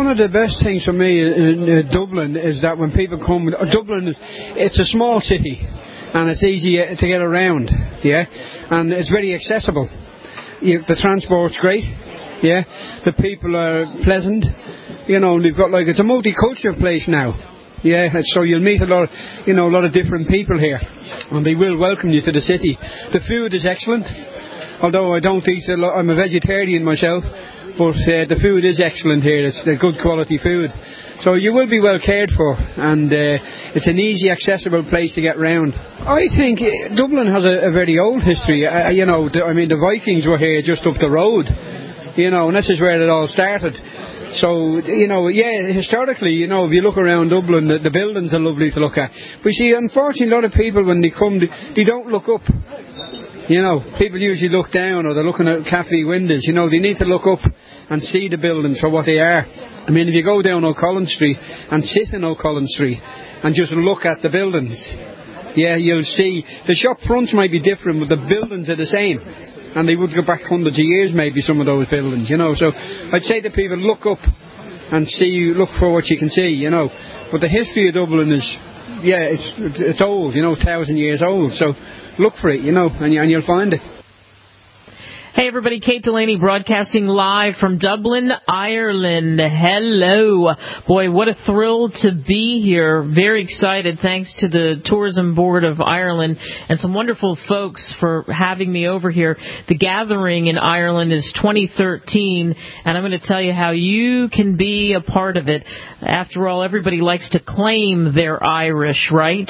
one of the best things for me in Dublin is that when people come, Dublin, it's a small city and it's easy to get around, yeah, and it's very accessible. The transport's great, yeah, the people are pleasant, you know, and they've got it's a multicultural place now. Yeah, so you'll meet a lot of different people here, and they will welcome you to the city. The food is excellent, although I don't eat a lot. I'm a vegetarian myself, but the food is excellent here. It's a good quality food, so you will be well cared for, and it's an easy, accessible place to get round. I think Dublin has a very old history. The Vikings were here just up the road, and this is where it all started. So, historically, if you look around Dublin, the buildings are lovely to look at. But you see, unfortunately, a lot of people, when they come, they don't look up. People usually look down, or they're looking at cafe windows. They need to look up and see the buildings for what they are. I mean, if you go down O'Cullen Street and sit in O'Cullen Street and just look at the buildings, you'll see the shop fronts might be different, but the buildings are the same. And they would go back hundreds of years, maybe, some of those buildings, So I'd say to people, look up and look for what you can see, But the history of Dublin is, it's old, 1,000 years old. So look for it, and you'll find it. Hey everybody, Kate Delaney broadcasting live from Dublin, Ireland. Hello. Boy, what a thrill to be here. Very excited. Thanks to the Tourism Board of Ireland and some wonderful folks for having me over here. The gathering in Ireland is 2013, and I'm going to tell you how you can be a part of it. After all, everybody likes to claim they're Irish, right?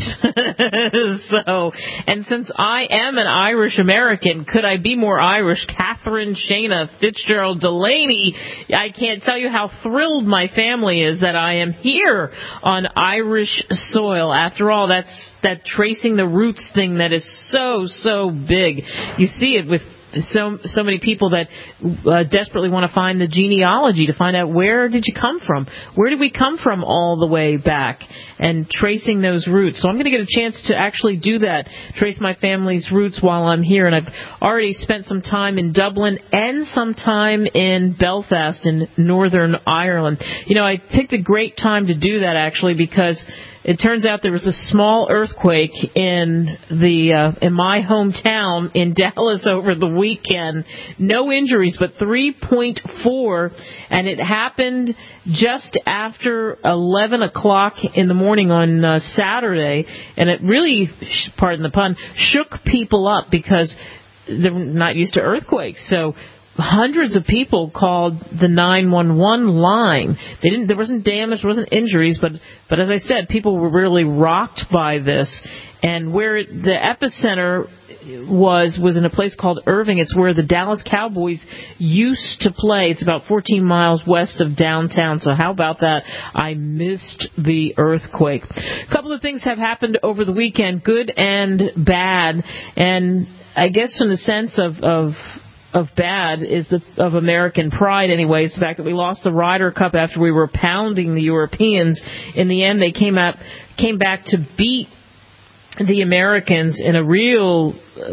And since I am an Irish American, could I be more Irish? Catherine Shana Fitzgerald Delaney. I can't tell you how thrilled my family is that I am here on Irish soil. After all, that's that tracing the roots thing that is so big. You see it with so many people that desperately want to find the genealogy to find out where did you come from? Where did we come from all the way back? And tracing those roots. So I'm going to get a chance to actually do that, trace my family's roots while I'm here. And I've already spent some time in Dublin and some time in Belfast in Northern Ireland. I picked a great time to do that actually because it turns out there was a small earthquake in my hometown in Dallas over the weekend. No injuries, but 3.4, and it happened just after 11 o'clock in the morning on Saturday, and it really, pardon the pun, shook people up because they're not used to earthquakes. So hundreds of people called the 911 line. There wasn't damage, there wasn't injuries, but as I said, people were really rocked by this. And where the epicenter was in a place called Irving. It's where the Dallas Cowboys used to play. It's about 14 miles west of downtown. So how about that? I missed the earthquake. A couple of things have happened over the weekend, good and bad. And I guess in the sense of bad is of American pride anyways, the fact that we lost the Ryder Cup after we were pounding the Europeans. In the end, they came back to beat the Americans in a real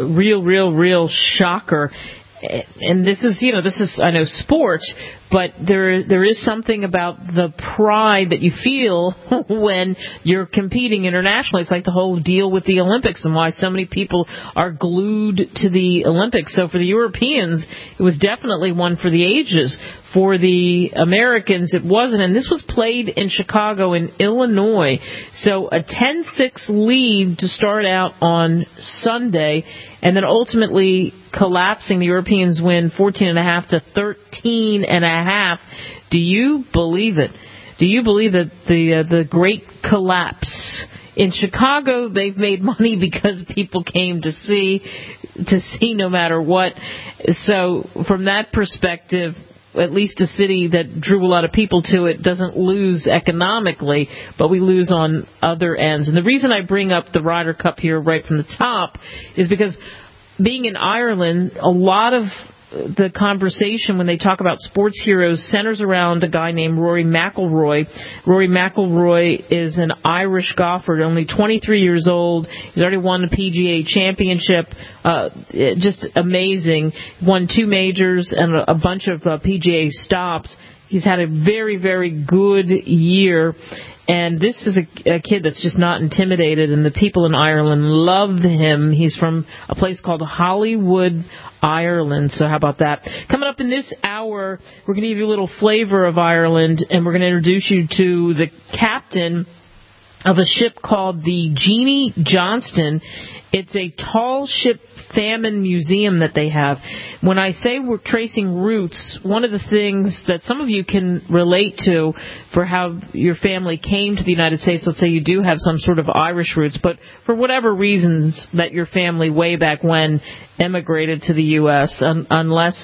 shocker. And this is I know sports, but there is something about the pride that you feel when you're competing internationally. It's like the whole deal with the Olympics and why so many people are glued to the Olympics. So for the Europeans, it was definitely one for the ages. For the Americans, it wasn't. And this was played in Chicago in Illinois. So a 10-6 lead to start out on Sunday, and then ultimately collapsing. The Europeans win 14.5 to 13.5. Do you believe it? Do you believe that the great collapse in Chicago? They've made money because people came to see no matter what. So from that perspective, at least a city that drew a lot of people to it doesn't lose economically, but we lose on other ends. And the reason I bring up the Ryder Cup here right from the top is because being in Ireland, a lot of the conversation when they talk about sports heroes centers around a guy named Rory McIlroy. Rory McIlroy is an Irish golfer, only 23 years old. He's already won the PGA Championship. Just amazing. Won 2 majors and a bunch of PGA stops. He's had a very, very good year. And this is a kid that's just not intimidated, and the people in Ireland love him. He's from a place called Hollywood, Ireland. So how about that? Coming up in this hour, we're going to give you a little flavor of Ireland, and we're going to introduce you to the captain of a ship called the Jeannie Johnston. It's a tall ship famine museum that they have. When I say we're tracing roots, one of the things that some of you can relate to for how your family came to the United States, let's say you do have some sort of Irish roots, but for whatever reasons that your family way back when emigrated to the U.S., unless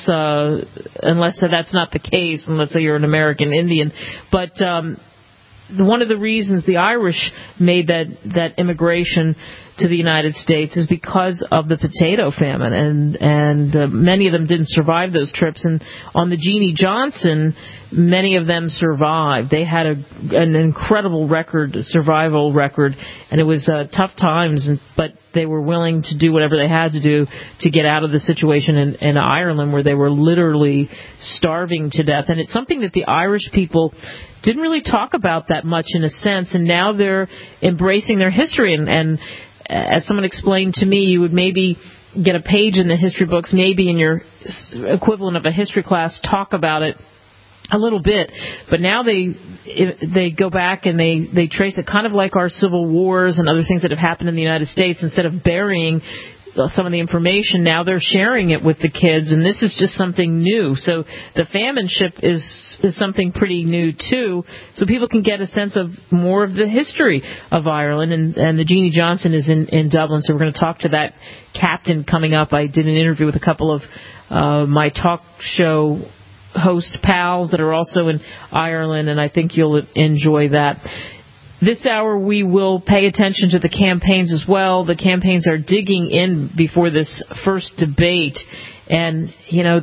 that's not the case, and let's say you're an American Indian. But one of the reasons the Irish made that immigration to the United States is because of the potato famine, and many of them didn't survive those trips. And on the Jeannie Johnston, many of them survived. They had an incredible survival record, and it was tough times, but they were willing to do whatever they had to do to get out of the situation in Ireland, where they were literally starving to death. And it's something that the Irish people didn't really talk about that much, in a sense, and now they're embracing their history. And as someone explained to me, you would maybe get a page in the history books, maybe in your equivalent of a history class, talk about it a little bit, but now they go back and they trace it, kind of like our civil wars and other things that have happened in the United States. Instead of burying some of the information, now they're sharing it with the kids, and this is just something new. So the famine ship is something pretty new too, so people can get a sense of more of the history of Ireland. And the Jeannie Johnston is in Dublin, so we're going to talk to that captain coming up. I did an interview with a couple of my talk show host pals that are also in Ireland, and I think you'll enjoy that. This hour we will pay attention to the campaigns as well. The campaigns are digging in before this first debate. And,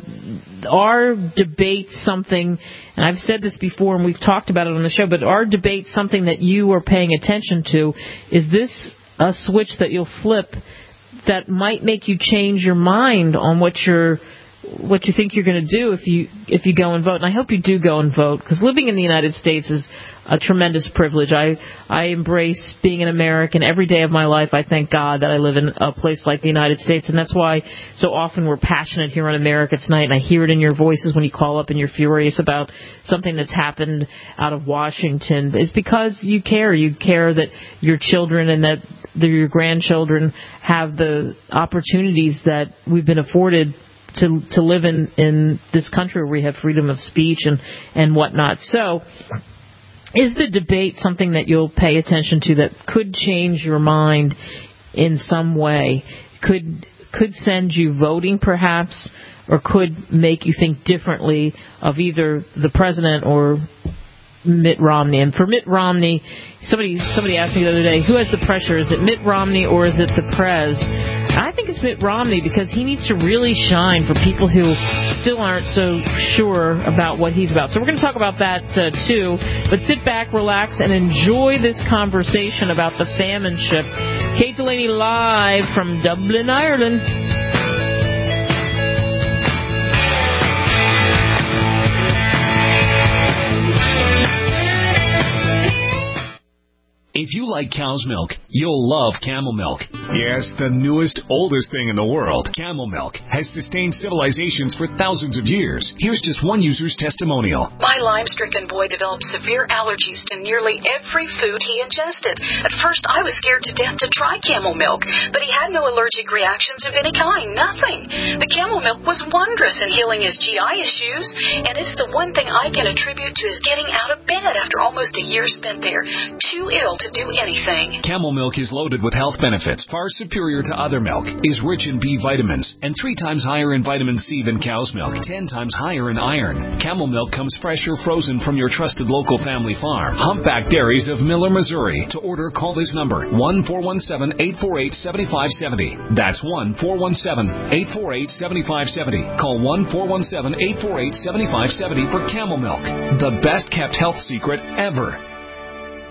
our debate something, and I've said this before and we've talked about it on the show, but our debate something that you are paying attention to. Is this a switch that you'll flip that might make you change your mind on what you think you're going to do if you go and vote? And I hope you do go and vote, because living in the United States is a tremendous privilege. I embrace being an American every day of my life. I thank God that I live in a place like the United States, and that's why so often we're passionate here on America Tonight, and I hear it in your voices when you call up and you're furious about something that's happened out of Washington. It's because you care. You care that your children and that your grandchildren have the opportunities that we've been afforded to live in this country where we have freedom of speech and whatnot. So is the debate something that you'll pay attention to that could change your mind in some way? Could send you voting perhaps, or could make you think differently of either the president or Mitt Romney? And for Mitt Romney, somebody asked me the other day, who has the pressure? Is it Mitt Romney or is it the Prez? I think it's Mitt Romney, because he needs to really shine for people who still aren't so sure about what he's about. So we're going to talk about that too. But sit back, relax, and enjoy this conversation about the famine ship. Kate Delaney live from Dublin, Ireland. If you like cow's milk, you'll love Camel Milk. Yes, the newest, oldest thing in the world. Camel Milk has sustained civilizations for thousands of years. Here's just one user's testimonial. My Lyme-stricken boy developed severe allergies to nearly every food he ingested. At first, I was scared to death to try Camel Milk, but he had no allergic reactions of any kind, nothing. The Camel Milk was wondrous in healing his GI issues, and it's the one thing I can attribute to his getting out of bed after almost a year spent there, too ill to do anything. Camel Milk is loaded with health benefits, far superior to other milk, is rich in B vitamins, and 3 times higher in vitamin C than cow's milk, 10 times higher in iron. Camel Milk comes fresh or frozen from your trusted local family farm. Humpback Dairies of Miller, Missouri. To order, call this number, 1-417-848-7570. That's 1-417-848-7570. Call 1-417-848-7570 for Camel Milk, the best kept health secret ever.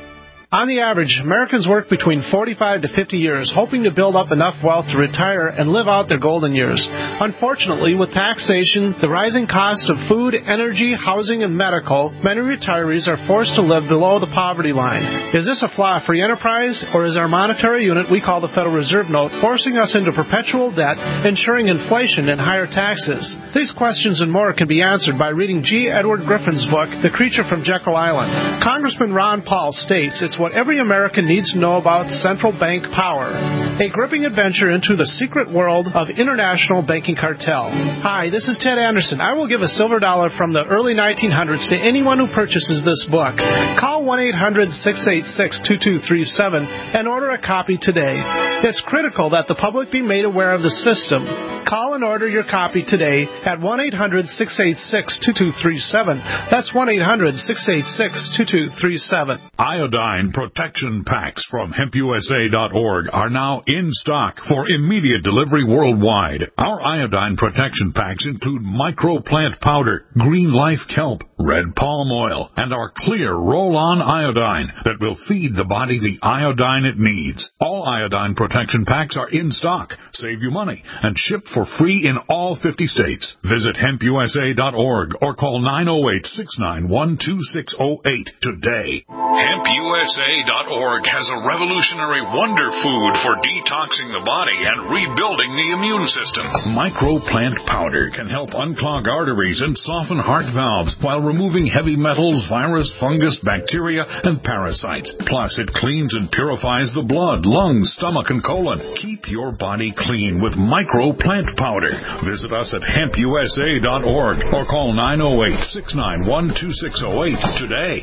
On the average, Americans work between 45 to 50 years, hoping to build up enough wealth to retire and live out their golden years. Unfortunately, with taxation, the rising cost of food, energy, housing, and medical, many retirees are forced to live below the poverty line. Is this a flaw of free enterprise, or is our monetary unit we call the Federal Reserve Note forcing us into perpetual debt, ensuring inflation and higher taxes? These questions and more can be answered by reading G. Edward Griffin's book, The Creature from Jekyll Island. Congressman Ron Paul states it's what every American needs to know about central bank power. A gripping adventure into the secret world of international banking cartel. Hi, this is Ted Anderson. I will give a silver dollar from the early 1900s to anyone who purchases this book. Call 1-800-686-2237 and order a copy today. It's critical that the public be made aware of the system. Call and order your copy today at 1-800-686-2237. That's 1-800-686-2237. Iodine protection packs from hempusa.org are now in stock for immediate delivery worldwide. Our iodine protection packs include microplant powder, green life kelp, red palm oil, and our clear roll-on iodine that will feed the body the iodine it needs. All iodine protection packs are in stock. Save you money and ship for free in all 50 states. Visit hempusa.org or call 908-691-2608 today. HempUSA.org has a revolutionary wonder food for detoxing the body and rebuilding the immune system. Microplant powder can help unclog arteries and soften heart valves while removing heavy metals, virus, fungus, bacteria, and parasites. Plus, it cleans and purifies the blood, lungs, stomach, and colon. Keep your body clean with Microplant powder. Visit us at HempUSA.org or call 908-691-2608 today.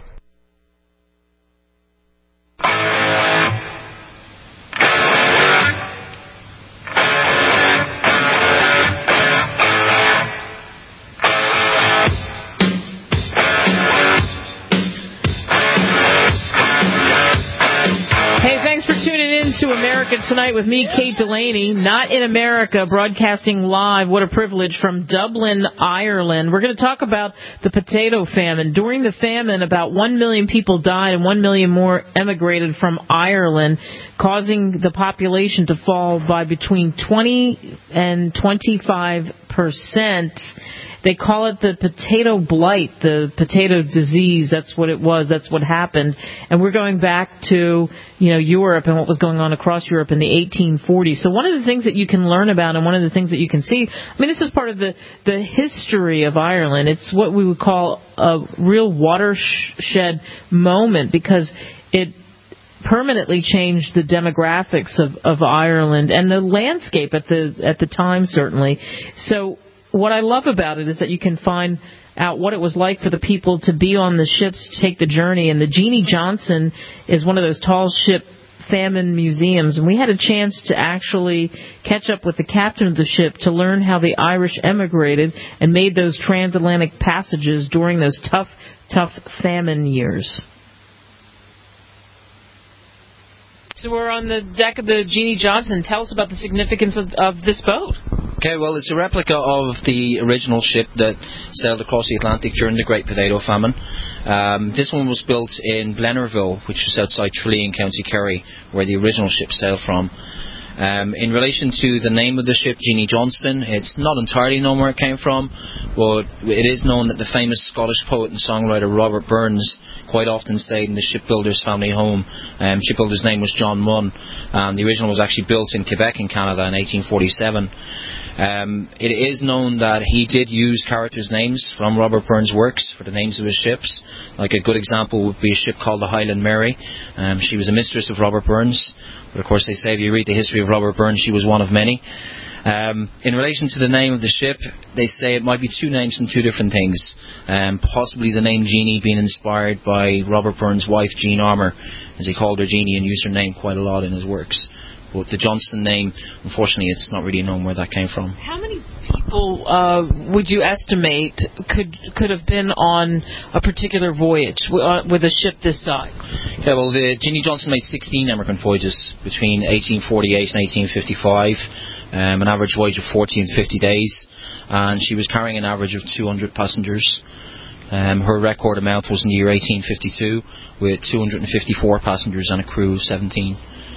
To America Tonight with me, Kate Delaney, not in America, broadcasting live. What a privilege from Dublin, Ireland. We're going to talk about the potato famine. During the famine, about 1 million people died and 1 million more emigrated from Ireland, causing the population to fall by between 20 and 25%. They call it the potato blight, the potato disease. That's what it was. That's what happened. And we're going back to, Europe and what was going on across Europe in the 1840s. So one of the things that you can learn about and one of the things that you can see, this is part of the history of Ireland. It's what we would call a real watershed moment because it permanently changed the demographics of Ireland and the landscape at the time, certainly. So what I love about it is that you can find out what it was like for the people to be on the ships to take the journey. And the Jeannie Johnson is one of those tall ship famine museums. And we had a chance to actually catch up with the captain of the ship to learn how the Irish emigrated and made those transatlantic passages during those tough famine years. So we're on the deck of the Jeannie Johnson. Tell us about the significance of this boat. Okay, well, it's a replica of the original ship that sailed across the Atlantic during the Great Potato Famine. This one was built in Blennerville, which is outside Tralee in County Kerry, where the original ship sailed from. In relation to the name of the ship, Jeannie Johnston, it's not entirely known where it came from, but it is known that the famous Scottish poet and songwriter Robert Burns quite often stayed in the shipbuilder's family home. Shipbuilder's name was John Munn. The original was actually built in Quebec in Canada in 1847. It is known that he did use characters' names from Robert Burns' works for the names of his ships. Like a good example would be a ship called the Highland Mary. She was a mistress of Robert Burns, but of course they say if you read the history of Robert Burns, she was one of many. In relation to the name of the ship, they say it might be two names and two different things. Possibly the name Jeannie being inspired by Robert Burns' wife, Jean Armour, as he called her Jeannie and used her name quite a lot in his works. But the Johnston name, unfortunately, it's not really known where that came from. How many people would you estimate could have been on a particular voyage with a ship this size? Yeah, well, the Jeannie Johnson made 16 emigrant voyages between 1848 and 1855, an average voyage of 40 and 50 days, and she was carrying an average of 200 passengers. Her record amount was in the year 1852 with 254 passengers and a crew of 17.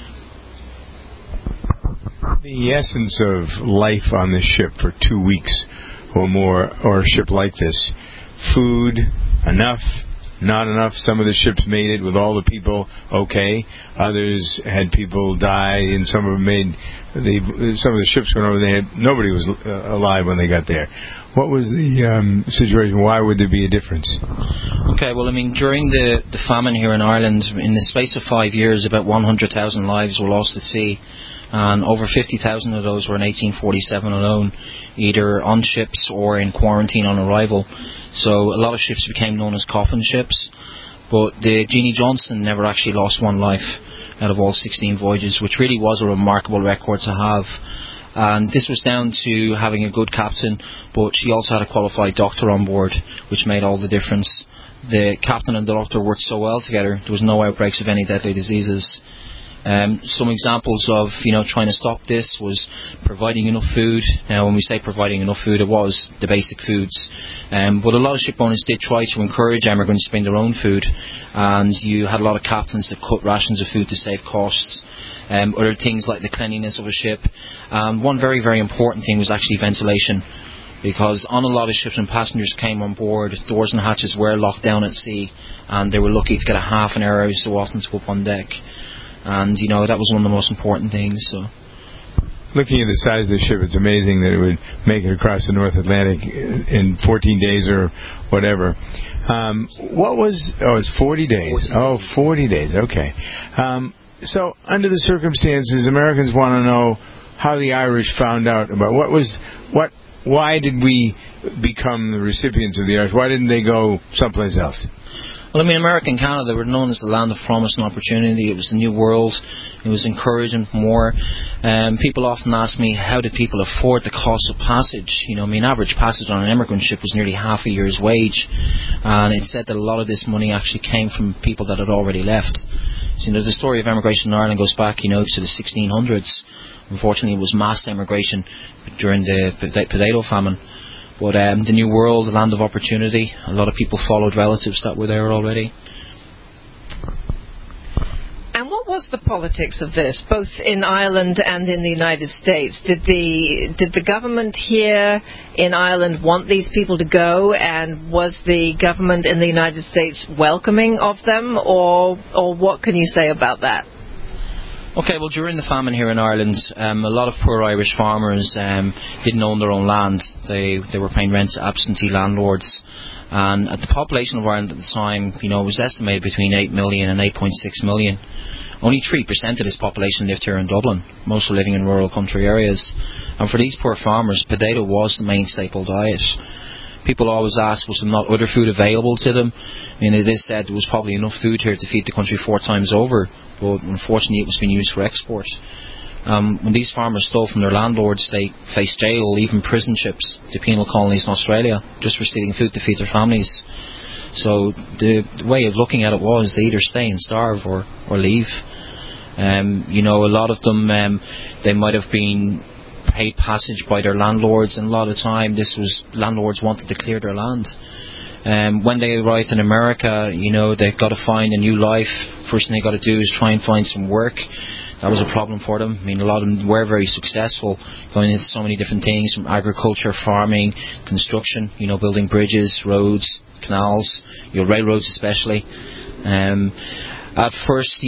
The essence of life on this ship for 2 weeks or more, or a ship like this, food, enough, not enough. Some of the ships made it with all the people okay. Others had people die, and some of them some of the ships went over. Nobody was alive when they got there. What was the situation? Why would there be a difference? Okay, well, I mean, during the famine here in Ireland, in the space of 5 years, about 100,000 lives were lost at sea, and over 50,000 of those were in 1847 alone, either on ships or in quarantine on arrival. So a lot of ships became known as coffin ships, but the Jeannie Johnston never actually lost one life out of all 16 voyages, which really was a remarkable record to have. And this was down to having a good captain, but she also had a qualified doctor on board, which made all the difference. The captain and the doctor worked so well together, there was no outbreaks of any deadly diseases. Some examples of trying to stop this was providing enough food. Now, when we say providing enough food, it was the basic foods, but a lot of ship owners did try to encourage emigrants to bring their own food, and you had a lot of captains that cut rations of food to save costs. Other things like the cleanliness of a ship. One very, very important thing was actually ventilation, because on a lot of ships when passengers came on board, doors and hatches were locked down at sea, and they were lucky to get a half an hour so often to go up on deck. And that was one of the most important things. So, looking at the size of the ship, it's amazing that it would make it across the North Atlantic in 14 days or whatever. It's 40 days. 40 days. Okay. So, under the circumstances, Americans want to know how the Irish found out about why did we become the recipients of the Irish? Why didn't they go someplace else? Well, I mean, America and Canada were known as the land of promise and opportunity. It was the new world. It was encouraging more. People often ask me, how did people afford the cost of passage? Average passage on an immigrant ship was nearly half a year's wage. And it's said that a lot of this money actually came from people that had already left. So, the story of emigration in Ireland goes back, to the 1600s. Unfortunately, it was mass emigration during the potato famine. But the New World, the land of opportunity, a lot of people followed relatives that were there already. And what was the politics of this, both in Ireland and in the United States? Did the government here in Ireland want these people to go, and was the government in the United States welcoming of them, or what can you say about that? Okay, well, during the famine here in Ireland, a lot of poor Irish farmers didn't own their own land. They were paying rent to absentee landlords. And the population of Ireland at the time, was estimated between 8 million and 8.6 million. Only 3% of this population lived here in Dublin. Most were living in rural country areas. And for these poor farmers, potato was the main staple diet. People always ask, was there not other food available to them? They said there was probably enough food here to feed the country 4 times over, but unfortunately it was being used for export. When these farmers stole from their landlords, they faced jail, even prison ships, the penal colonies in Australia, just for stealing food to feed their families. So the way of looking at it was they either stay and starve or leave. A lot of them, they might have been paid passage by their landlords, and a lot of the time landlords wanted to clear their land. When they arrived in America, they've got to find a new life. First thing they got to do is try and find some work. That was a problem for them. A lot of them were very successful, going into so many different things, from agriculture, farming, construction, building bridges, roads, canals, railroads especially. At first,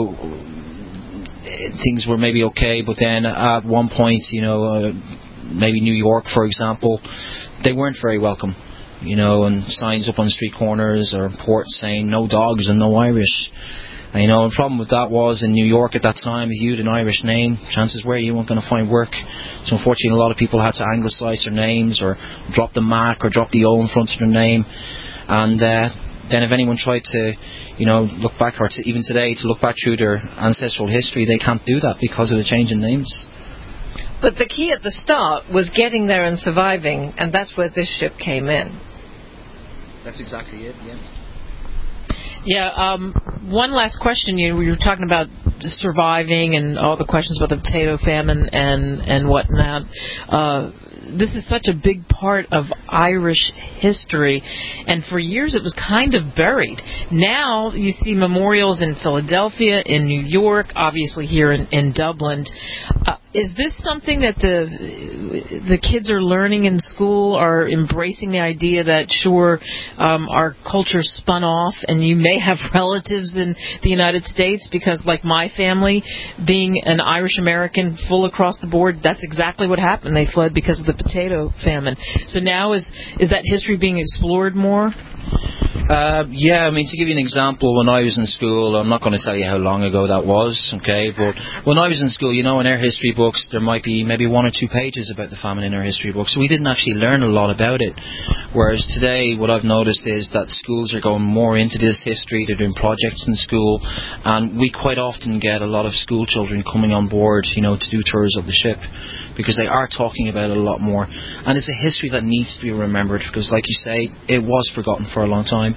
things were maybe okay, but then at one point, maybe New York, for example, they weren't very welcome. And signs up on street corners or ports saying no dogs and no Irish. And, the problem with that was in New York at that time, if you had an Irish name, chances were you weren't going to find work. So unfortunately, a lot of people had to anglicise their names or drop the Mac or drop the O in front of their name. And then if anyone tried to, look back, or even today, to look back through their ancestral history, they can't do that because of the change in names. But the key at the start was getting there and surviving, and that's where this ship came in. That's exactly it, yeah. Yeah, one last question. You were talking about surviving and all the questions about the potato famine and whatnot. this is such a big part of Irish history, and for years it was kind of buried. Now you see memorials in Philadelphia, in New York, obviously here in Dublin. Is this something that the kids are learning in school, are embracing the idea that, sure, our culture spun off and you may have relatives in the United States? Because like my family, being an Irish American full across the board, that's exactly what happened. They fled because of the potato famine. So now is that history being explored more? Yeah, I mean, to give you an example, when I was in school, I'm not going to tell you how long ago that was, okay, but when I was in school, in our history books, there might be maybe 1 or 2 pages about the famine in our history books, so we didn't actually learn a lot about it. Whereas today, what I've noticed is that schools are going more into this history, they're doing projects in school, and we quite often get a lot of school children coming on board, to do tours of the ship, because they are talking about it a lot more. And it's a history that needs to be remembered, because like you say, it was forgotten for a long time.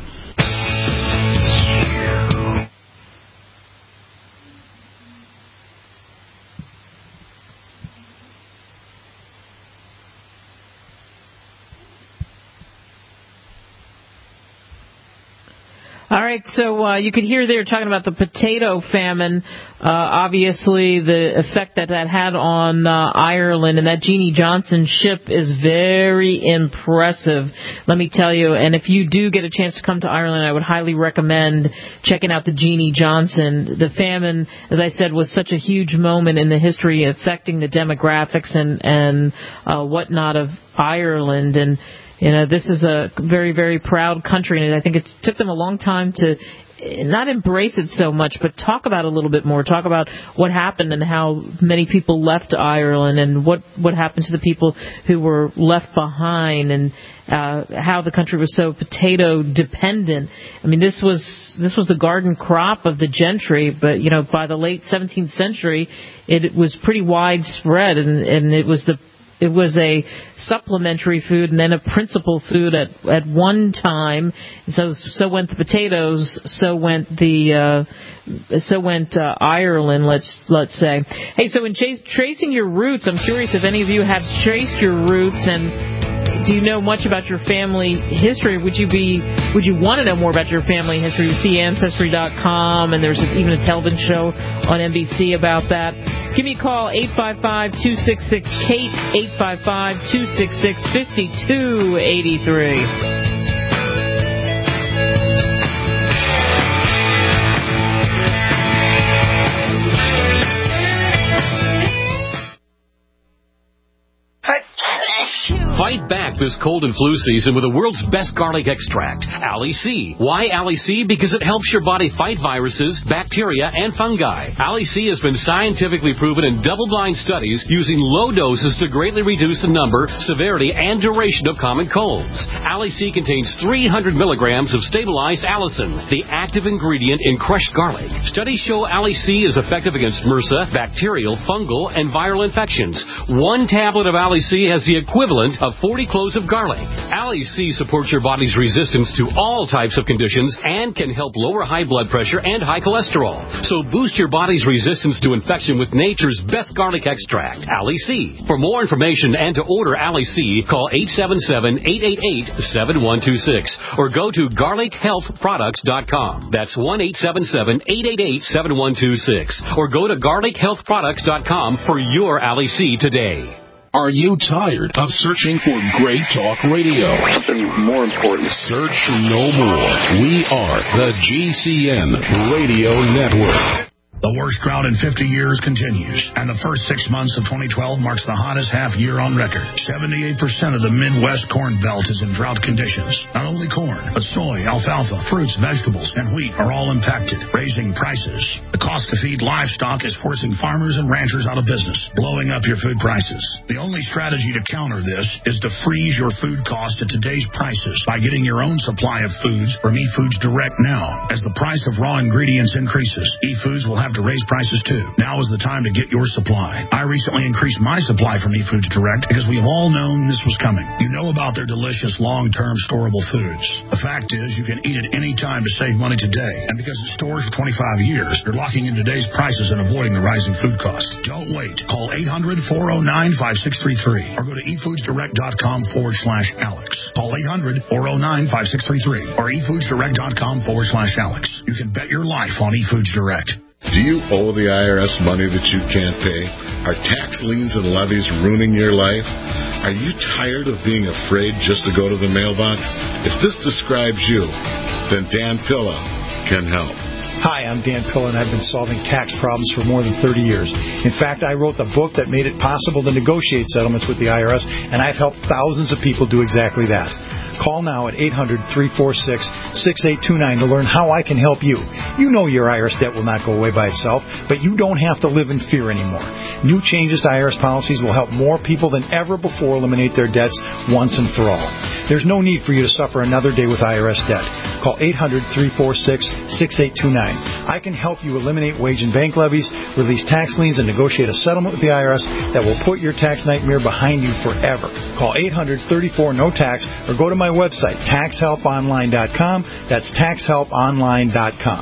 All right, so you could hear they were talking about the potato famine, obviously the effect that had on Ireland, and that Jeannie Johnson ship is very impressive, let me tell you. And if you do get a chance to come to Ireland, I would highly recommend checking out the Jeannie Johnson. The famine, as I said, was such a huge moment in the history affecting the demographics and whatnot of Ireland. And this is a very, very proud country, and I think it took them a long time to not embrace it so much, but talk about it a little bit more, talk about what happened and how many people left Ireland and what happened to the people who were left behind, and how the country was so potato dependent. I mean, this was the garden crop of the gentry, but by the late 17th century, it was pretty widespread, and it was a supplementary food and then a principal food at one time. So went the potatoes, so went Ireland, let's say. Hey, so in tracing your roots, I'm curious if any of you have traced your roots, and do you know much about your family history? Would you want to know more about your family history? You see Ancestry.com, and there's even a television show on NBC about that. Give me a call, 855-266-KATE, 855-266-5283. Fight back this cold and flu season with the world's best garlic extract, Ali-C. Why Ali-C? Because it helps your body fight viruses, bacteria, and fungi. Ali-C has been scientifically proven in double-blind studies using low doses to greatly reduce the number, severity, and duration of common colds. Ali-C contains 300 milligrams of stabilized allicin, the active ingredient in crushed garlic. Studies show Ali-C is effective against MRSA, bacterial, fungal, and viral infections. 1 tablet of Ali-C has the equivalent of 40 cloves of garlic. Ali-C supports your body's resistance to all types of conditions and can help lower high blood pressure and high cholesterol. So boost your body's resistance to infection with nature's best garlic extract, Ali-C. For more information and to order Ali-C, call 877-888-7126 or go to garlichealthproducts.com. That's 1-877-888-7126 or go to garlichealthproducts.com for your Ali-C today. Are you tired of searching for great talk radio? Something more important. Search no more. We are the GCN Radio Network. The worst drought in 50 years continues, and the first 6 months of 2012 marks the hottest half year on record. 78% of the Midwest corn belt is in drought conditions. Not only corn, but soy, alfalfa, fruits, vegetables, and wheat are all impacted, raising prices. The cost to feed livestock is forcing farmers and ranchers out of business, blowing up your food prices. The only strategy to counter this is to freeze your food cost at today's prices by getting your own supply of foods from eFoods Direct now. As the price of raw ingredients increases, eFoods will have have to raise prices too. Now is the time to get your supply. I recently increased my supply from eFoods Direct because we have all known this was coming. You know about their delicious long-term storable foods. The fact is you can eat it any time to save money today. And because it stores for 25 years, you're locking in today's prices and avoiding the rising food costs. Don't wait. Call 800-409-5633 or go to efoodsdirect.com/Alex. Call 800-409-5633 or efoodsdirect.com/Alex. You can bet your life on eFoods Direct. Do you owe the IRS money that you can't pay? Are tax liens and levies ruining your life? Are you tired of being afraid just to go to the mailbox? If this describes you, then Dan Pilla can help. Hi, I'm Dan Pilla, and I've been solving tax problems for more than 30 years. In fact, I wrote the book that made it possible to negotiate settlements with the IRS, and I've helped thousands of people do exactly that. Call now at 800-346-6829 to learn how I can help you. You know your IRS debt will not go away by itself, but you don't have to live in fear anymore. New changes to IRS policies will help more people than ever before eliminate their debts once and for all. There's no need for you to suffer another day with IRS debt. Call 800-346-6829. I can help you eliminate wage and bank levies, release tax liens, and negotiate a settlement with the IRS that will put your tax nightmare behind you forever. Call 800-34-NO-TAX or go to my website, taxhelponline.com. That's taxhelponline.com.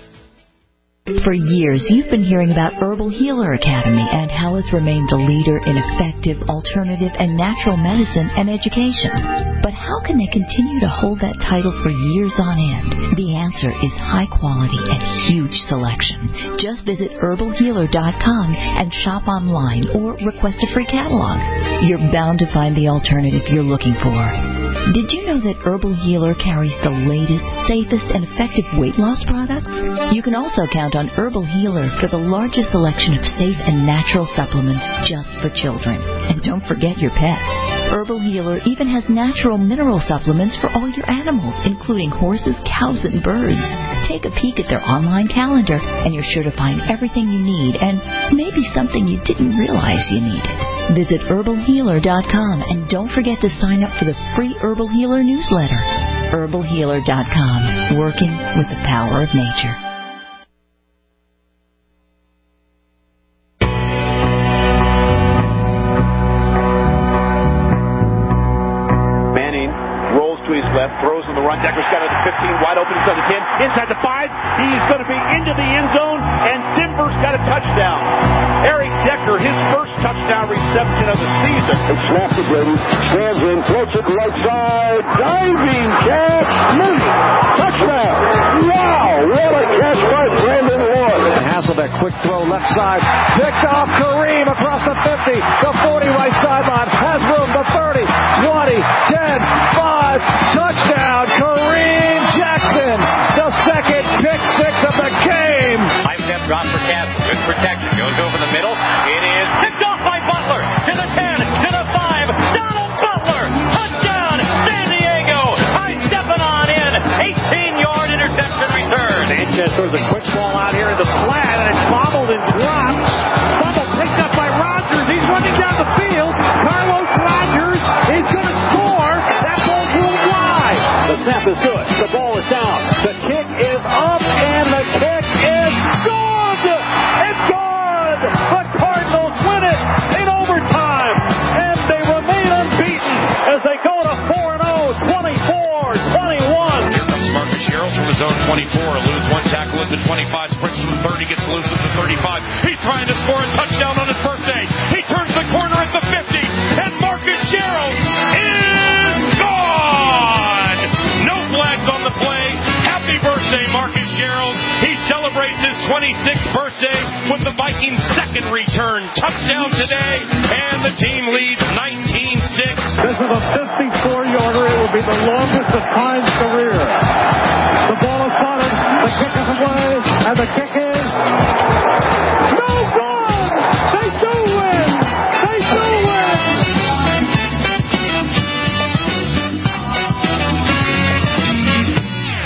For years, you've been hearing about Herbal Healer Academy and how it's remained the leader in effective, alternative, and natural medicine and education. But how can they continue to hold that title for years on end? The answer is high quality and huge selection. Just visit herbalhealer.com and shop online or request a free catalog. You're bound to find the alternative you're looking for. Did you know that Herbal Healer carries the latest, safest, and effective weight loss products? You can also count on Herbal Healer for the largest selection of safe and natural supplements just for children. And don't forget your pets. Herbal Healer even has natural mineral supplements for all your animals, including horses, cows, and birds. Take a peek at their online calendar, and you're sure to find everything you need and maybe something you didn't realize you needed. Visit herbalhealer.com and don't forget to sign up for the free Herbal Healer newsletter. herbalhealer.com, working with the power of nature. Throws on the run. Decker's got it at the 15, wide open inside the 10, inside the 5. He's going to be into the end zone, and Denver's got a touchdown. Eric Decker, his first touchdown reception of the season. It's snapped to Brady, stands in, floats it right side, diving catch, Mooney, touchdown. Wow, what a catch by Brandon Lloyd. Hasselbeck, quick throw left side, picked off Kareem across the 50, the 40 right sideline, has room, the 30, 20, 10, 5, touchdown, Kareem Jackson, the second pick six of the game. High step drop for Castle, good protection, goes over the middle, it is picked off by Butler, to the 10, to the 5, Donald Butler, touchdown, San Diego, high stepping on in, 18-yard interception return. Sanchez throws a quick ball out here in the flat, and it's bobbled and dropped. Bubble picked up by Rodgers, he's running down the field, Carlos Rodgers is going to score, that ball's ruled wide. The snap is good, the ball is down, the kick is up, and the kick is good! It's good! The Cardinals win it in overtime, and they remain unbeaten as they go to 4-0, 24-21. Here comes Marcus Sherrill from the zone 24, eludes one tackle at the 25, sprints to the 30, gets loose at the 35. He's trying to score a touchdown on his birthday. He turns the corner at the 50, and Marcus Sherrill is gone! No flags on the play. Happy birthday, Marcus Sherrill. He celebrates his 26th birthday with the Vikings' second return touchdown today, and the team leads 19-6. This is a 54-yarder. It will be the longest of Pine's career. The ball is spotted. The kick is away, and the kick is no good. They do win. They do win.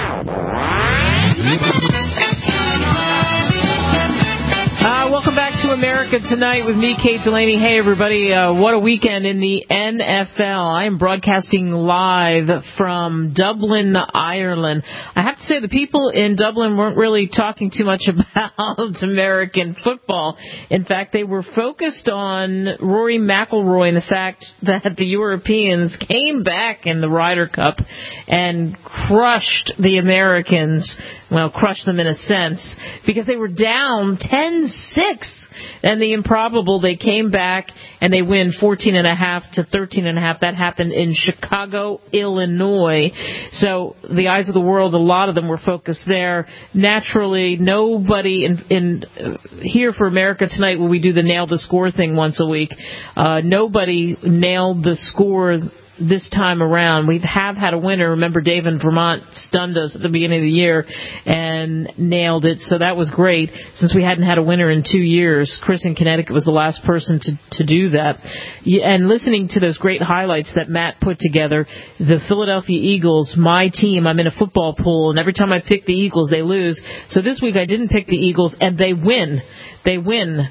Welcome back to America Tonight with me, Kate Delaney. Hey, everybody. What a weekend in the NFL. I am broadcasting live from Dublin, Ireland. I have to say the people in Dublin weren't really talking too much about American football. In fact, they were focused on Rory McIlroy and the fact that the Europeans came back in the Ryder Cup and crushed the Americans. Well, crushed them in a sense, because they were down 10-6. And the improbable, they came back and they win 14.5 to 13.5. That happened in Chicago, Illinois. So the eyes of the world, a lot of them were focused there. Naturally, nobody in here for America Tonight, where we do the nail the score thing once a week, nobody nailed the score this time around. We have had a winner. Remember, Dave in Vermont stunned us at the beginning of the year and nailed it, so that was great. Since we hadn't had a winner in 2 years, Chris in Connecticut was the last person to do that. And listening to those great highlights that Matt put together, the Philadelphia Eagles, my team, I'm in a football pool, and every time I pick the Eagles, they lose. So this week I didn't pick the Eagles, and they win. They win.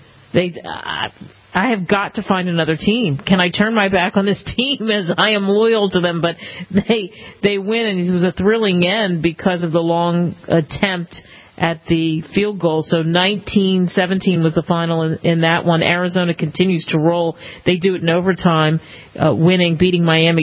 I have got to find another team. Can I turn my back on this team, as I am loyal to them? But they win, and it was a thrilling end because of the long attempt at the field goal. So 19-17 was the final in that one. Arizona continues to roll. They do it in overtime, beating Miami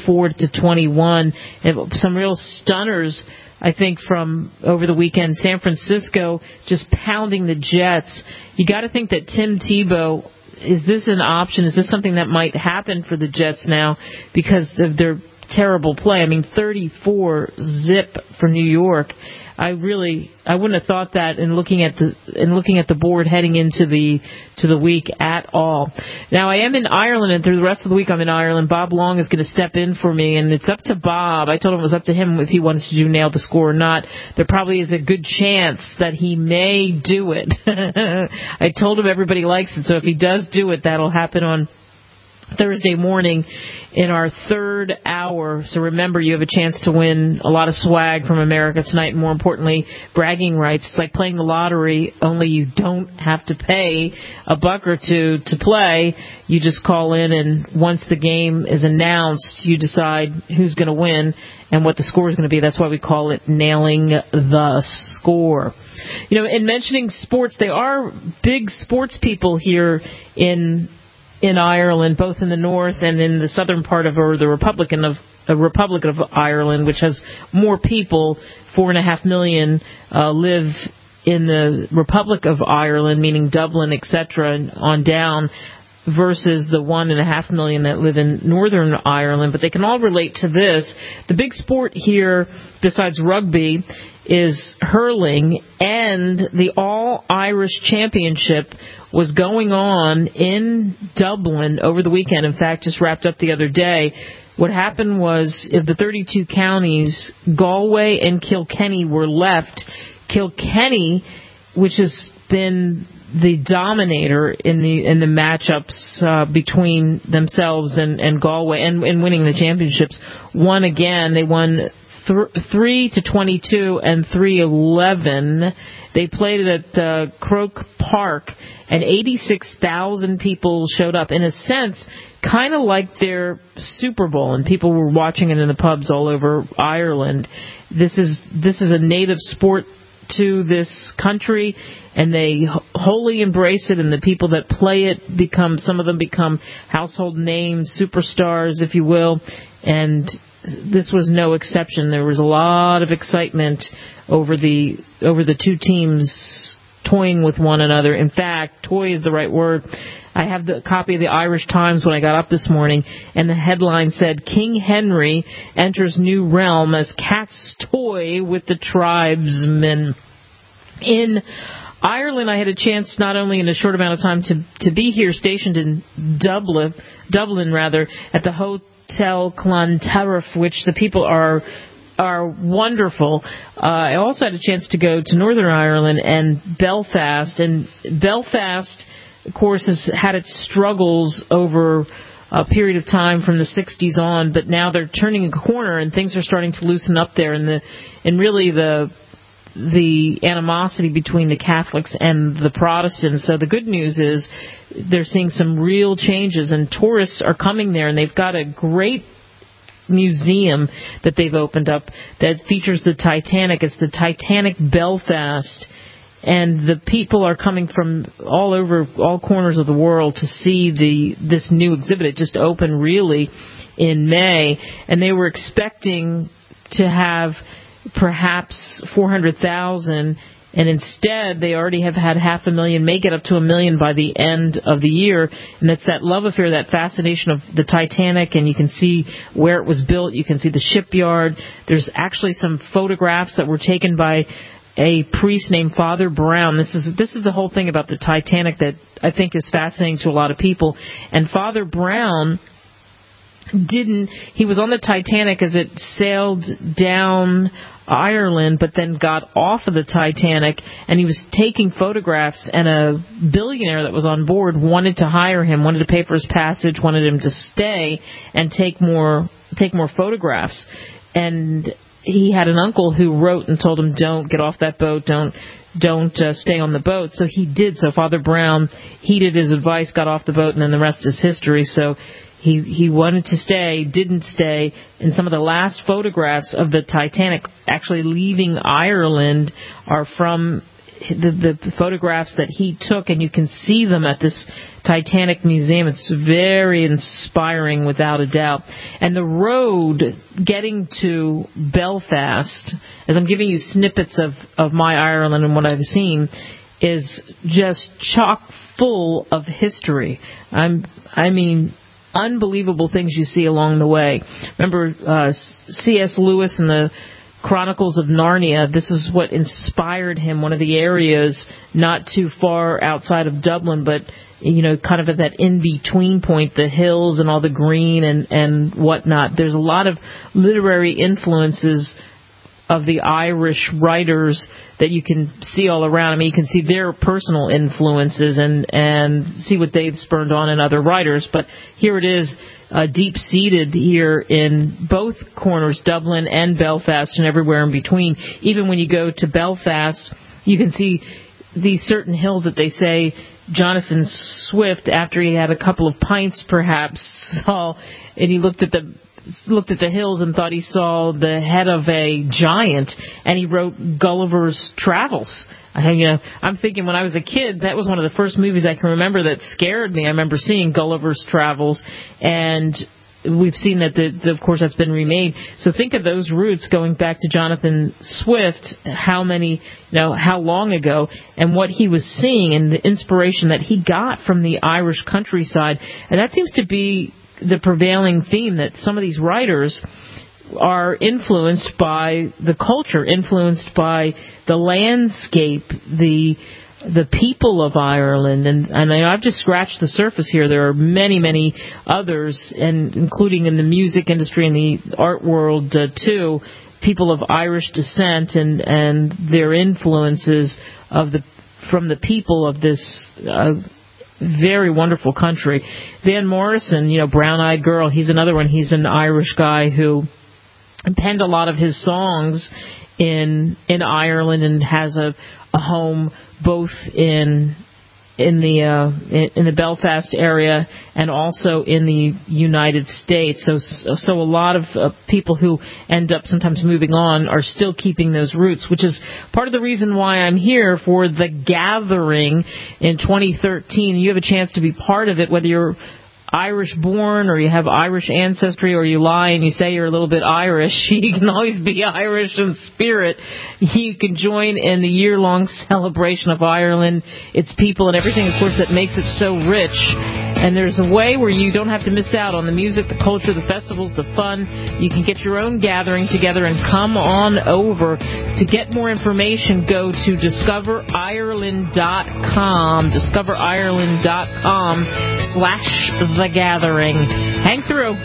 24-21. And some real stunners, I think, from over the weekend. San Francisco just pounding the Jets. You got to think that Tim Tebow, is this an option? Is this something that might happen for the Jets now because of their terrible play? I mean, 34-0 for New York. I wouldn't have thought that in looking at the board heading into the week at all. Now, I am in Ireland, and through the rest of the week I'm in Ireland. Bob Long is going to step in for me, and it's up to Bob. I told him it was up to him if he wants to nail the score or not. There probably is a good chance that he may do it. I told him everybody likes it, so if he does do it, that'll happen on Thursday morning in our third hour. So remember, you have a chance to win a lot of swag from America Tonight, and more importantly, bragging rights. It's like playing the lottery, only you don't have to pay $1 or $2 to play. You just call in, and once the game is announced, you decide who's going to win and what the score is going to be. That's why we call it nailing the score. You know, in mentioning sports, they are big sports people here in Ireland, both in the north and in the southern part of, or the Republic of Ireland, which has more people, 4.5 million, live in the Republic of Ireland, meaning Dublin, etc., and on down, versus the 1.5 million that live in Northern Ireland. But they can all relate to this. The big sport here, besides rugby, is hurling, and the All-Irish Championship was going on in Dublin over the weekend. In fact, just wrapped up the other day. What happened was, of the 32 counties, Galway and Kilkenny were left. Kilkenny, which has been the dominator in the matchups between themselves and Galway, and winning the championships, won again. They won 3-22 and 3-11. They played it at Croke Park, and 86,000 people showed up. In a sense, kind of like their Super Bowl, and people were watching it in the pubs all over Ireland. This is a native sport to this country, and they wholly embrace it, and the people that play it some of them become household names, superstars, if you will, and this was no exception. There was a lot of excitement over the two teams toying with one another. In fact, toy is the right word. I have the copy of the Irish Times when I got up this morning, and the headline said, King Henry enters new realm as cats toy with the tribesmen. In Ireland, I had a chance, not only in a short amount of time, to be here, stationed in Dublin, at the Hotel Clontarf, which the people are wonderful. I also had a chance to go to Northern Ireland and Belfast. And Belfast, of course, has had its struggles over a period of time from the 60s on, but now they're turning a corner and things are starting to loosen up there. And really the the animosity between the Catholics and the Protestants. So the good news is they're seeing some real changes, and tourists are coming there, and they've got a great museum that they've opened up that features the Titanic. It's the Titanic Belfast, and the people are coming from all over, all corners of the world to see this new exhibit. It just opened really in May, and they were expecting to have perhaps 400,000, and instead they already have had 500,000, make it up to 1 million by the end of the year. And it's that love affair, that fascination of the Titanic, and you can see where it was built, you can see the shipyard. There's actually some photographs that were taken by a priest named Father Brown. This is the whole thing about the Titanic that I think is fascinating to a lot of people. And Father Brown he was on the Titanic as it sailed down Ireland, but then got off of the Titanic, and he was taking photographs, and a billionaire that was on board wanted to hire him, wanted to pay for his passage, wanted him to stay and take more photographs. And he had an uncle who wrote and told him, don't get off that boat, don't stay on the boat. So he did. So Father Brown heeded his advice, got off the boat, and then the rest is history. So he wanted to stay, didn't stay, and some of the last photographs of the Titanic actually leaving Ireland are from the photographs that he took, and you can see them at this Titanic museum. It's very inspiring, without a doubt. And the road getting to Belfast, as I'm giving you snippets of my Ireland and what I've seen, is just chock full of history. I mean, unbelievable things you see along the way. Remember C.S. Lewis and the Chronicles of Narnia? This is what inspired him. One of the areas not too far outside of Dublin, but kind of at that in-between point, the hills and all the green and whatnot. There's a lot of literary influences of the Irish writers that you can see all around. I mean, you can see their personal influences and see what they've spurned on in other writers. But here it is, deep-seated here in both corners, Dublin and Belfast and everywhere in between. Even when you go to Belfast, you can see these certain hills that they say Jonathan Swift, after he had a couple of pints perhaps, saw, and he looked at the hills and thought he saw the head of a giant, and he wrote Gulliver's Travels. I'm thinking when I was a kid, that was one of the first movies I can remember that scared me. I remember seeing Gulliver's Travels, and we've seen that, of course, that's been remade. So think of those roots going back to Jonathan Swift, how long ago, and what he was seeing and the inspiration that he got from the Irish countryside. And that seems to be the prevailing theme, that some of these writers are influenced by the culture, influenced by the landscape, the people of Ireland, and I've just scratched the surface here. There are many, many others, and including in the music industry and the art world too, people of Irish descent and their influences from the people of this very wonderful country. Van Morrison, Brown Eyed Girl, he's another one. He's an Irish guy who penned a lot of his songs in Ireland and has a home both in the Belfast area and also in the United States. So a lot of people who end up sometimes moving on are still keeping those roots, which is part of the reason why I'm here for the gathering in 2013. You have a chance to be part of it, whether you're Irish born or you have Irish ancestry or you lie and you say you're a little bit Irish. You can always be Irish in spirit. You can join in the year-long celebration of Ireland, its people, and everything, of course, that makes it so rich. And there's a way where you don't have to miss out on the music, the culture, the festivals, the fun. You can get your own gathering together and come on over. To get more information, go to discoverireland.com, discoverireland.com/thegathering. Hang through.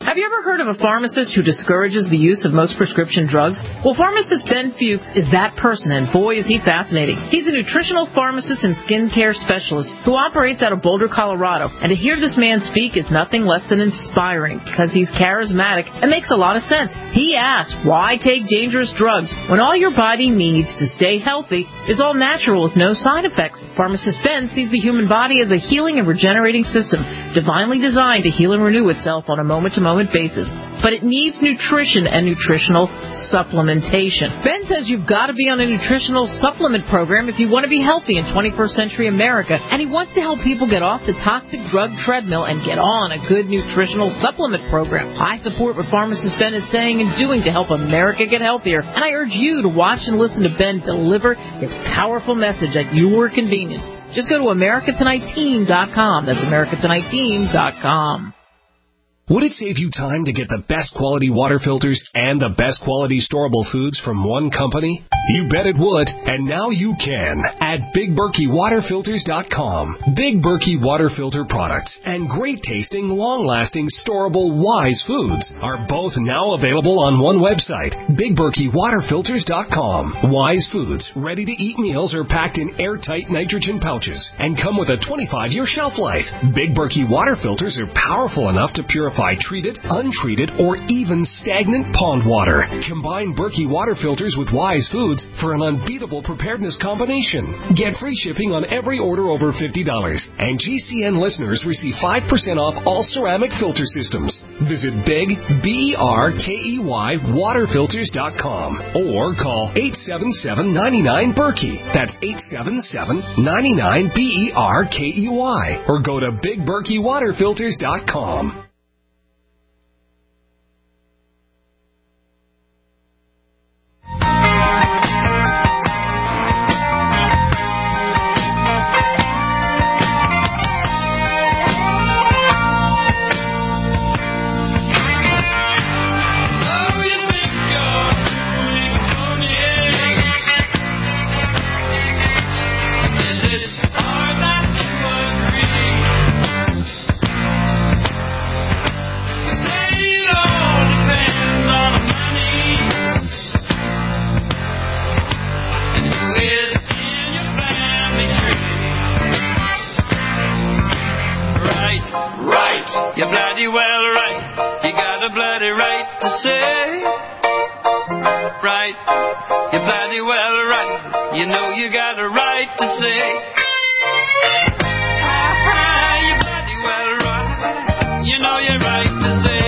Have you ever heard of a pharmacist who discourages the use of most prescription drugs? Well, pharmacist Ben Fuchs is that person, and boy, is he fascinating. He's a nutritional pharmacist and skincare specialist who operates out of Boulder, Colorado. And to hear this man speak is nothing less than inspiring because he's charismatic and makes a lot of sense. He asks, why take dangerous drugs when all your body needs to stay healthy is all natural with no side effects? Pharmacist Ben sees the human body as a healing and regenerating system, divinely designed to heal and renew itself on a moment-to-moment basis, but it needs nutrition and nutritional supplementation. Ben says you've got to be on a nutritional supplement program if you want to be healthy in 21st century America, and he wants to help people get off the toxic drug treadmill and get on a good nutritional supplement program. I support what pharmacist Ben is saying and doing to help America get healthier, and I urge you to watch and listen to Ben deliver his powerful message at your convenience. Just go to AmericaTonightTeam.com. That's AmericaTonightTeam.com. Would it save you time to get the best quality water filters and the best quality storable foods from one company? You bet it would, and now you can at BigBerkeyWaterFilters.com. Big Berkey water filter products and great tasting, long-lasting, storable Wise foods are both now available on one website, BigBerkeyWaterFilters.com. Wise foods, ready-to-eat meals are packed in airtight nitrogen pouches and come with a 25-year shelf life. Big Berkey water filters are powerful enough to purify treated, untreated, or even stagnant pond water. Combine Berkey water filters with Wise foods for an unbeatable preparedness combination. Get free shipping on every order over $50, and GCN listeners receive 5% off all ceramic filter systems. Visit Big, BERKEY, waterfilters.com or call 877-99-BERKEY. That's 877-99-BERKEY, or go to BigBerkeyWaterFilters.com. You're bloody well right. You got a bloody right to say. Right. You're bloody well right. You know you got a right to say. You're bloody well right. You know you're right to say.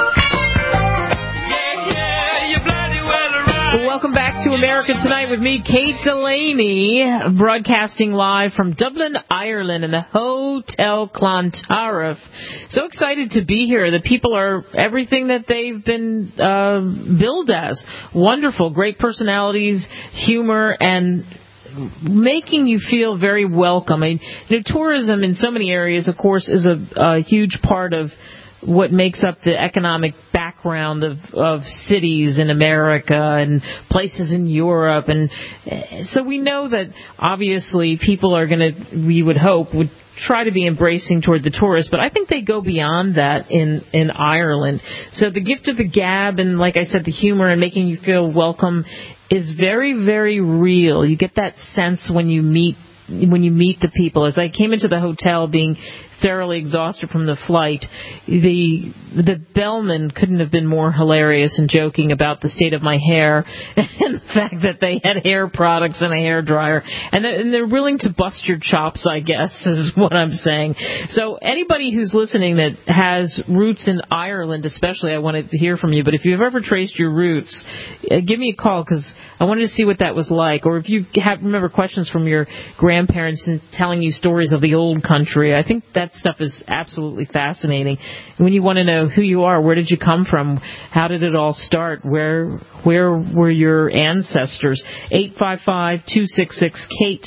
Yeah, you're bloody well right. Welcome back to America Tonight with me, Kate Delaney, broadcasting live from Dublin, Ireland, in the Hotel Clontarf. So excited to be here. The people are everything that they've been billed as. Wonderful, great personalities, humor, and making you feel very welcome. I mean, tourism in so many areas, of course, is a huge part of what makes up the economic background of cities in America and places in Europe. And so we know that obviously people are going to, we would hope, would try to be embracing toward the tourists, but I think they go beyond that in Ireland. So the gift of the gab and, like I said, the humor and making you feel welcome is very, very real. You get that sense when you meet the people. As I came into the hotel being thoroughly exhausted from the flight, the bellman couldn't have been more hilarious and joking about the state of my hair and the fact that they had hair products and a hair dryer, and they're willing to bust your chops, I guess, is what I'm saying. So anybody who's listening that has roots in Ireland especially, I want to hear from you. But if you've ever traced your roots, give me a call, because I wanted to see what that was like. Or if you remember questions from your grandparents and telling you stories of the old country, I think that stuff is absolutely fascinating. When you want to know who you are, where did you come from, how did it all start, where were your ancestors? 855-266-KATE,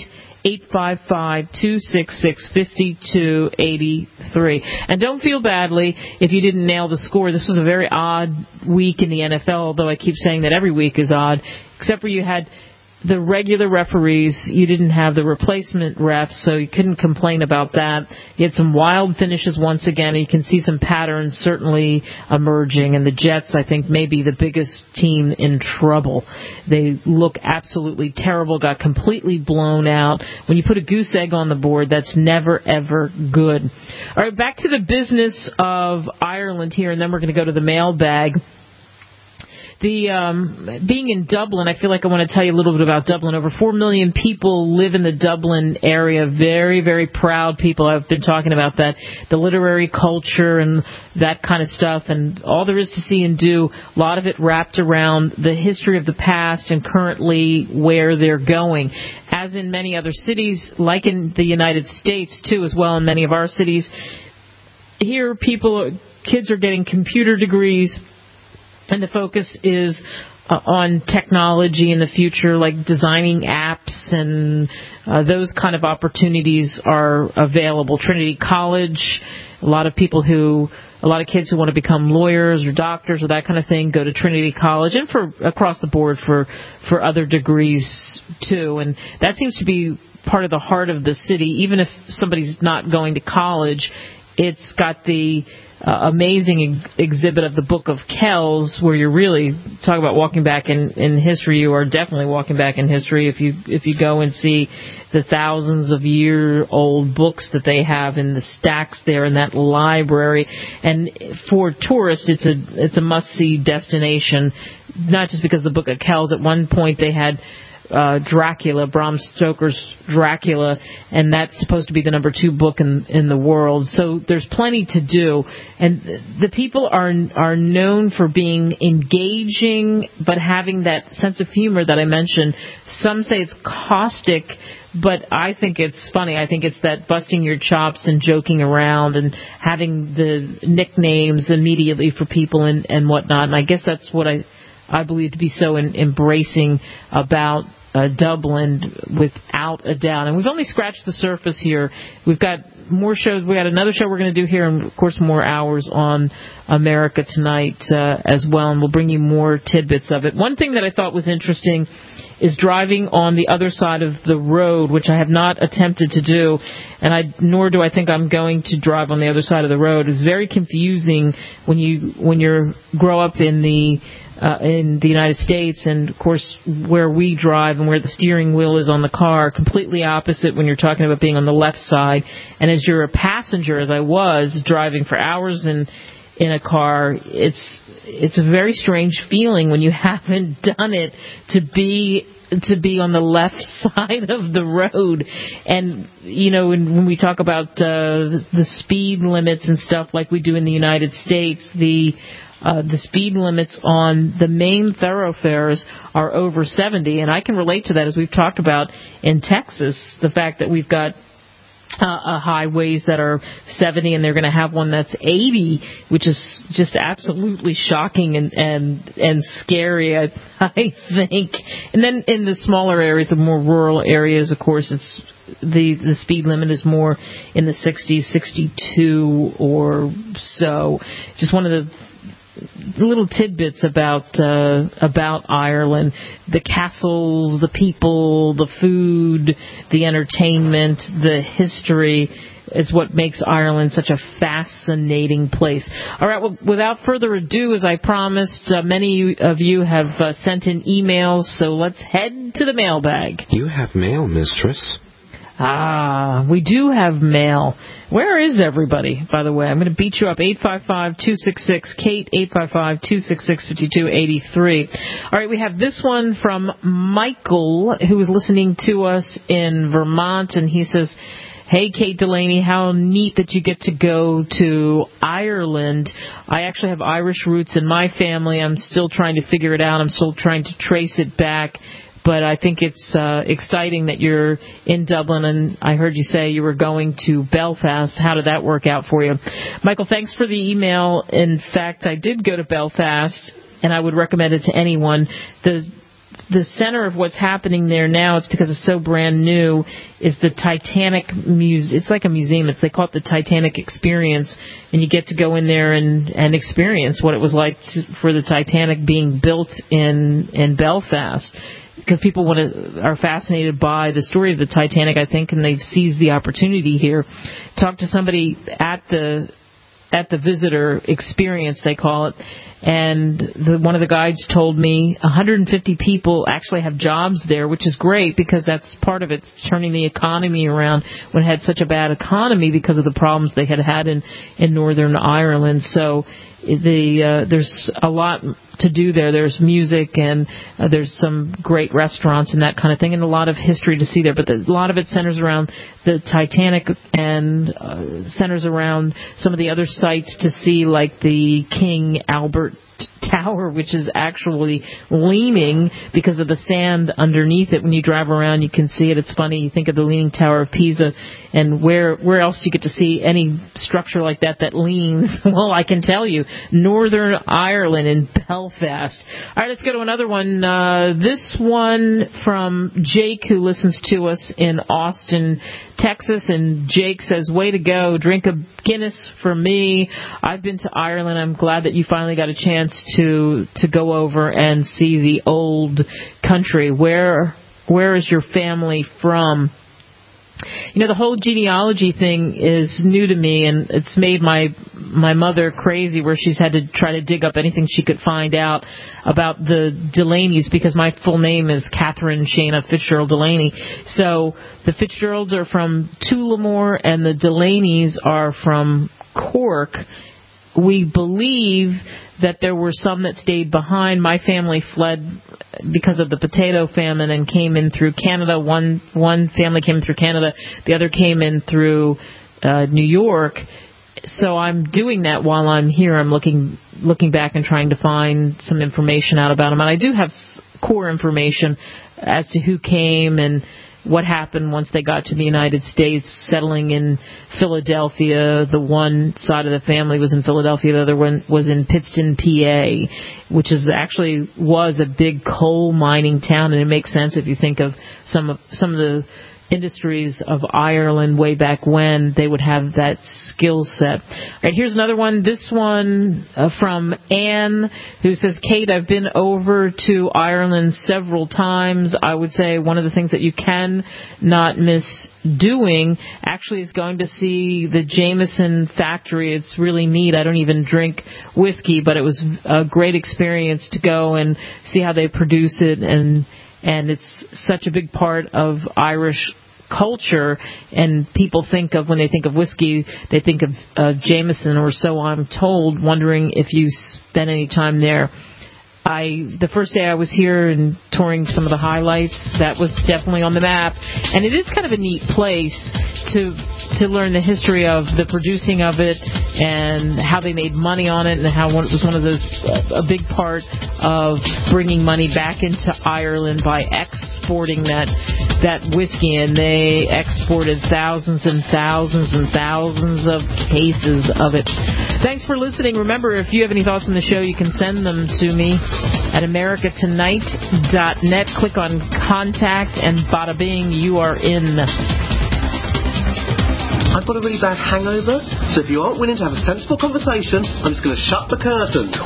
855-266-5283. And don't feel badly if you didn't nail the score. This was a very odd week in the NFL, although I keep saying that every week is odd, except for you had the regular referees, you didn't have the replacement refs, so you couldn't complain about that. You had some wild finishes once again, and you can see some patterns certainly emerging. And the Jets, I think, may be the biggest team in trouble. They look absolutely terrible, got completely blown out. When you put a goose egg on the board, that's never, ever good. All right, back to the business of Ireland here, and then we're going to go to the mailbag. Being in Dublin, I feel like I want to tell you a little bit about Dublin. Over 4 million people live in the Dublin area. Very, very proud people. I've been talking about that, the literary culture and that kind of stuff, and all there is to see and do. A lot of it wrapped around the history of the past and currently where they're going. As in many other cities, like in the United States too, as well, in many of our cities, here kids are getting computer degrees. And the focus is on technology in the future, like designing apps, and those kind of opportunities are available. Trinity College, a lot of kids who want to become lawyers or doctors or that kind of thing go to Trinity College, and for across the board for other degrees too. And that seems to be part of the heart of the city. Even if somebody's not going to college, it's got the amazing exhibit of the Book of Kells, where you're really talking about walking back in history. You are definitely walking back in history if you go and see the thousands of year old books that they have in the stacks there in that library. And for tourists, it's a must see destination, not just because of the Book of Kells. At one point they had Dracula, Bram Stoker's Dracula, and that's supposed to be the number 2 book in the world. So there's plenty to do, and the people are known for being engaging, but having that sense of humor that I mentioned. Some say it's caustic, but I think it's funny. I think it's that busting your chops and joking around and having the nicknames immediately for people and whatnot. And I guess that's what I believe to be so embracing about Dublin, without a doubt. And we've only scratched the surface here. We've got more shows. We got another show we're going to do here, and of course more hours on America Tonight as well, and we'll bring you more tidbits of it. One thing that I thought was interesting is driving on the other side of the road, which I have not attempted to do, and nor do I think I'm going to drive on the other side of the road. It's very confusing when you grow up in the United States, and of course where we drive and where the steering wheel is on the car, completely opposite when you're talking about being on the left side. And as you're a passenger, as I was driving for hours in a car, it's a very strange feeling when you haven't done it to be on the left side of the road. And when we talk about the speed limits and stuff like we do in the United States, the speed limits on the main thoroughfares are over 70, and I can relate to that, as we've talked about in Texas, the fact that we've got highways that are 70, and they're going to have one that's 80, which is just absolutely shocking and scary, I think. And then in the smaller areas, the more rural areas, of course, it's the speed limit is more in the 60s, 62 or so. Just one of the little tidbits about Ireland: the castles, the people, the food, the entertainment, the history is what makes Ireland such a fascinating place. All right, well, without further ado, as I promised, many of you have sent in emails, so let's head to the mailbag. You have mail, mistress. We do have mail. Where is everybody, by the way? I'm going to beat you up. 855-266-KATE, 855-266-5283. All right, we have this one from Michael, who is listening to us in Vermont, and he says, "Hey, Kate Delaney, how neat that you get to go to Ireland. I actually have Irish roots in my family. I'm still trying to figure it out. I'm still trying to trace it back. But I think it's exciting that you're in Dublin, and I heard you say you were going to Belfast. How did that work out for you?" Michael, thanks for the email. In fact, I did go to Belfast, and I would recommend it to anyone. The center of what's happening there now, it's because it's so brand new, is the Titanic Museum. It's like a museum. They call it the Titanic Experience, and you get to go in there and experience what it was like for the Titanic being built in Belfast. because people are fascinated by the story of the Titanic, I think, and they've seized the opportunity here. Talked to somebody at the visitor experience, they call it, and one of the guides told me 150 people actually have jobs there, which is great because that's part of it, turning the economy around when it had such a bad economy because of the problems they had in Northern Ireland. So there's a lot to do there. There's music and there's some great restaurants and that kind of thing, and a lot of history to see there. But a lot of it centers around the Titanic and centers around some of the other sites to see, like the King Albert Tower, which is actually leaning because of the sand underneath it. When you drive around, you can see it. It's funny. You think of the Leaning Tower of Pisa, and where else do you get to see any structure like that leans? Well, I can tell you, Northern Ireland in Belfast. All right, let's go to another one. This one from Jake, who listens to us in Austin, Texas, and Jake says, way to go, drink a Guinness for me. I've been to Ireland. I'm glad that you finally got a chance to go over and see the old country. Where is your family from? You know, the whole genealogy thing is new to me, and it's made my mother crazy, where she's had to try to dig up anything she could find out about the Delaney's, because my full name is Catherine Shana Fitzgerald Delaney. So the Fitzgeralds are from Tullamore, and the Delaney's are from Cork. We believe that there were some that stayed behind. My family fled because of the potato famine and came in through Canada. One family came in through Canada. The other came in through New York. So I'm doing that while I'm here. I'm looking back and trying to find some information out about them. And I do have core information as to who came and what happened once they got to the United States, settling in Philadelphia. The one side of the family was in Philadelphia, the other one was in Pittston, PA, which was a big coal mining town, and it makes sense if you think of some of the industries of Ireland way back when. They would have that skill set. All right, here's another one. This one from Anne, who says, Kate, I've been over to Ireland several times. I would say one of the things that you can not miss doing actually is going to see the Jameson factory. It's really neat. I don't even drink whiskey, but it was a great experience to go and see how they produce it, and it's such a big part of Irish culture, and people think of, when they think of whiskey, they think of Jameson, or so I'm told, wondering if you spent any time there. The first day I was here and touring some of the highlights, that was definitely on the map. And it is kind of a neat place to learn the history of the producing of it and how they made money on it, and how it was one of those, a big part of bringing money back into Ireland by exporting that whiskey. And they exported thousands and thousands and thousands of cases of it. Thanks for listening. Remember, if you have any thoughts on the show, you can send them to me at americatonight.net. Click on contact, and bada bing, you are in. I've got a really bad hangover, so if you aren't willing to have a sensible conversation, I'm just going to shut the curtains.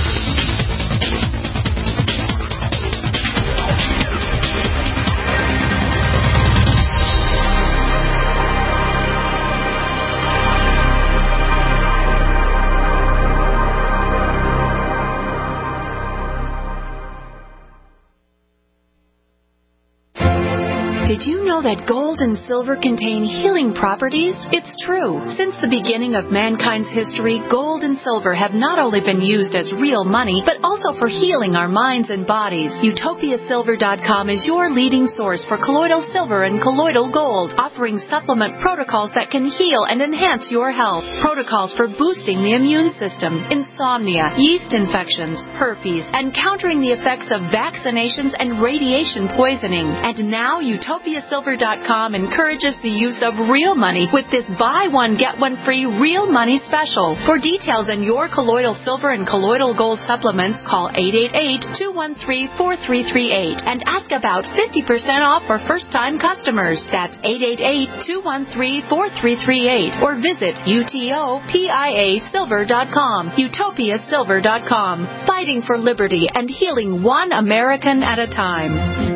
Did you know that gold and silver contain healing properties? It's true. Since the beginning of mankind's history, gold and silver have not only been used as real money, but also for healing our minds and bodies. UtopiaSilver.com is your leading source for colloidal silver and colloidal gold, offering supplement protocols that can heal and enhance your health. Protocols for boosting the immune system, insomnia, yeast infections, herpes, and countering the effects of vaccinations and radiation poisoning. And now UtopiaSilver.com encourages the use of real money with this buy one, get one free real money special. For details on your colloidal silver and colloidal gold supplements, call 888-213-4338 and ask about 50% off for first-time customers. That's 888-213-4338 or visit UTOPIASilver.com. UtopiaSilver.com. Fighting for liberty and healing one American at a time.